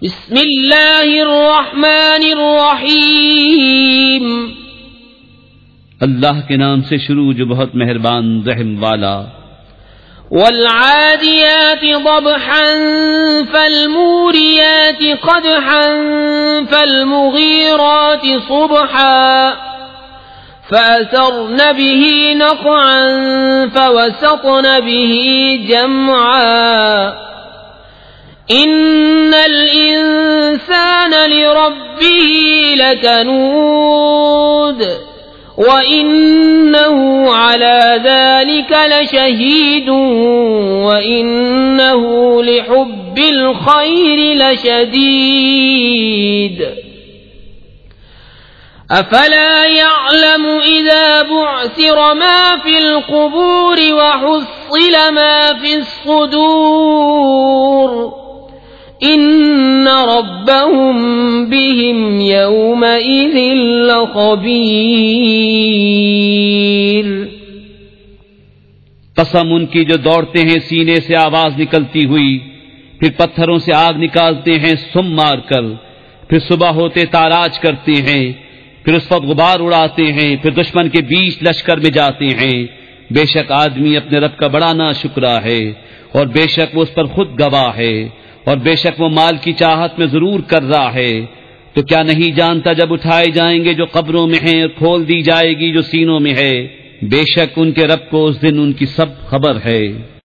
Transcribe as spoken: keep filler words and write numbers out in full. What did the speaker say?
بسم اللہ الرحمن الرحیم، اللہ کے نام سے شروع جو بہت مہربان رحم والا۔ والعادیات ضبحا فالموریات قدحا فالمغیرات صبحا فأثرن به نقعا فوسطن به جمعا ان الانسان لربه لکنود وَإِنَّهُ عَلَى ذَلِكَ لَشَهِيدٌ وَإِنَّهُ لِحُبِّ الْخَيْرِ لَشَدِيدٌ أَفَلَا يَعْلَمُ إِذَا بُعْثِرَ مَا فِي الْقُبُورِ وَحُصِّلَ مَا فِي الصُّدُورِ ان ربهم بهم يومئذ لخبیر۔ قسم ان کی جو دوڑتے ہیں سینے سے آواز نکلتی ہوئی، پھر پتھروں سے آگ نکالتے ہیں سم مار کر، پھر صبح ہوتے تاراج کرتے ہیں، پھر اس وقت غبار اڑاتے ہیں، پھر دشمن کے بیچ لشکر میں جاتے ہیں۔ بے شک آدمی اپنے رب کا بڑا ناشکرا ہے، اور بے شک وہ اس پر خود گواہ ہے، اور بے شک وہ مال کی چاہت میں ضرور کر رہا ہے۔ تو کیا نہیں جانتا جب اٹھائے جائیں گے جو قبروں میں ہیں، اور کھول دی جائے گی جو سینوں میں ہے، بے شک ان کے رب کو اس دن ان کی سب خبر ہے۔